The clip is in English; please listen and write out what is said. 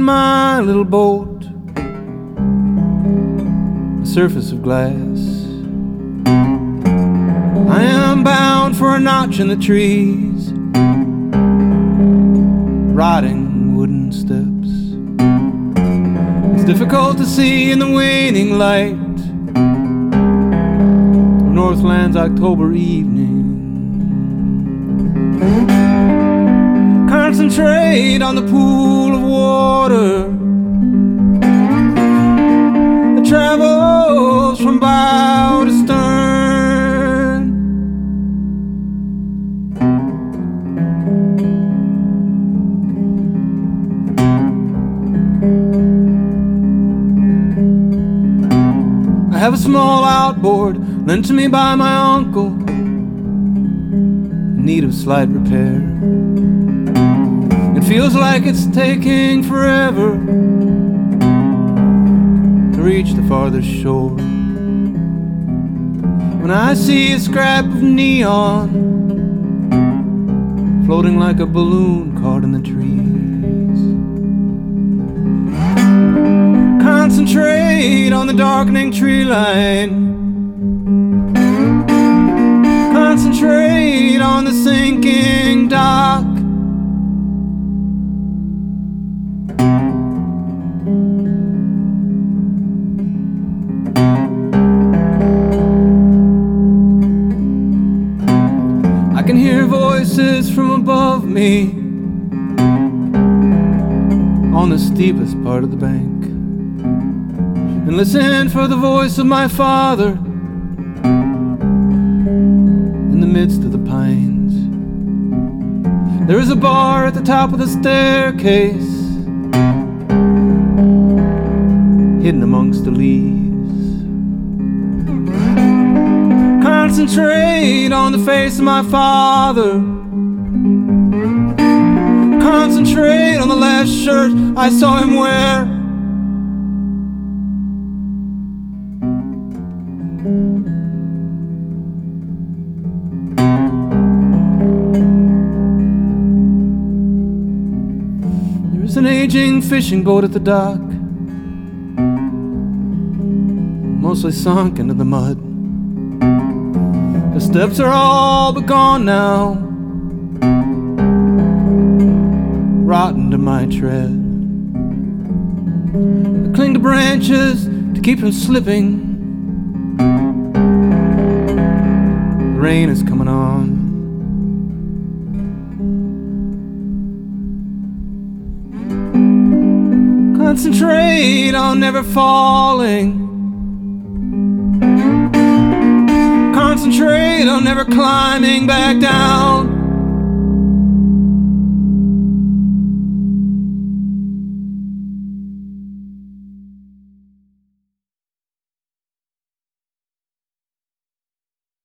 my little boat, a surface of glass. I am bound for a notch in the trees, rotting wooden steps. It's difficult to see in the waning light of Northland's October evening. Concentrate on the pool of water that travels from bow to stern. I have a small outboard lent to me by my uncle, in need of slight repair. It feels like it's taking forever to reach the farthest shore. When I see a scrap of neon floating like a balloon caught in the trees, concentrate on the darkening tree line, concentrate on the sinking dock. I can hear voices from above me on the steepest part of the bank, and listen for the voice of my father in the midst of the pines. There is a bar at the top of the staircase, hidden amongst the leaves. Concentrate on the face of my father, concentrate on the last shirt I saw him wear. There's an aging fishing boat at the dock, mostly sunk into the mud. The steps are all but gone now, rotten to my tread. I cling to branches to keep from slipping. The rain is coming on. Concentrate on never falling, concentrate on never climbing back down.